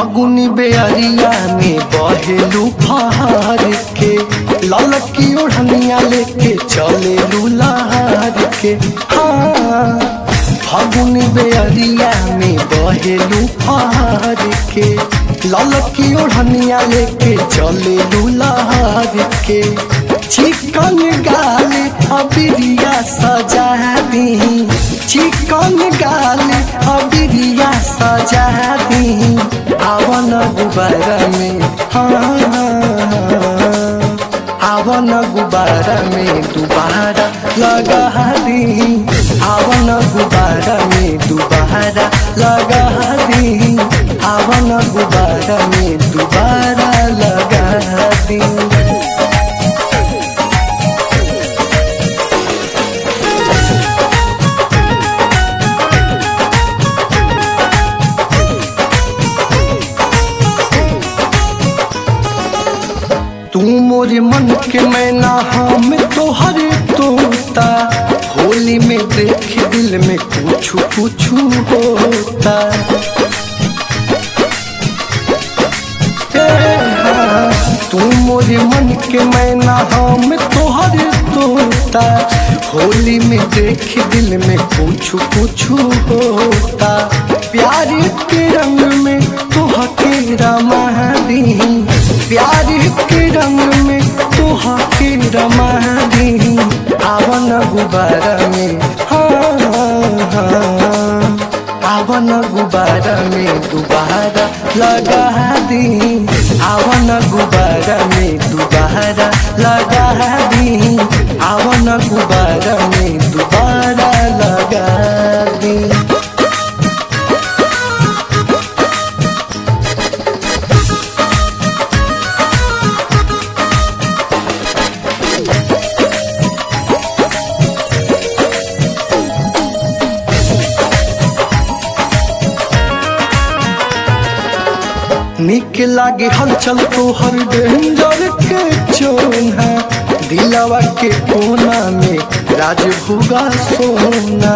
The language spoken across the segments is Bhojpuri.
फागुनी बेअरिया में बहेलू फहार के, ललकी ओढ़निया लेके चले लुलार के। हाँ फागुनी बेअरिया में बहेलू फहार के, ललकी ओढ़निया लेके चले लुलार के। चिकन गाल अबिरिया सजा दी, चिकन गाल अबिरिया सजा दी, आवन गुब्बारा में। हाँ आवन गुब्बारा में दोबारा लगा दी, आवन गुब्बारा में दोबारा लगा दी, आवन गुब्बारा में दोबारा लगा दी। तू मोरे मन के मैना हम तोहर तोता, होली में देख दिल में कुछ कुछ होता। तू मोरे मन के मैना हम तोहर तोता, होली में देख दिल में कुछ कुछ होता। प्यार के रंग में तोह के रमा दी, प्यार के रंग में तोह के रमा दी, आवन गुब्बारा में। हाँ आवन गुब्बारा में दोबारा लगा दी, आवन गुब्बारा में दोबारा लगा दी, आवन गुब्बारा में दोबारा लगा दी। निक लागे हलचल तोहर डेंजर के चोना, दिलवा के कोना में राज भोगा सोना।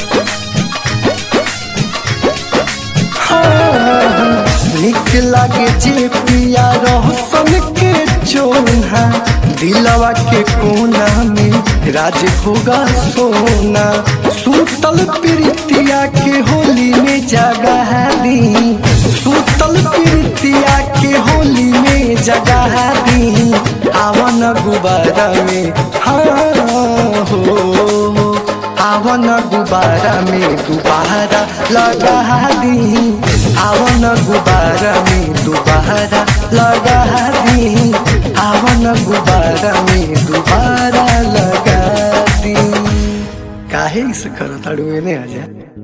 हाँ निक लागे जे पिया रोशन के चोना, दिलवा के कोना में राज भोगा सोना। सूतल प्रीतिया के होली में जगा दी, सूतल प्रीतिया के होली में जगा दी, आवन गुब्बारा में। हाँ हो आवन गुब्बारा में दोबारा लगा दी, आवन गुब्बारा में दोबारा लगा दी, आवन गुब्बारा में दोबारा लगा दी। काहे इसे करत अड़ुए ने आजा।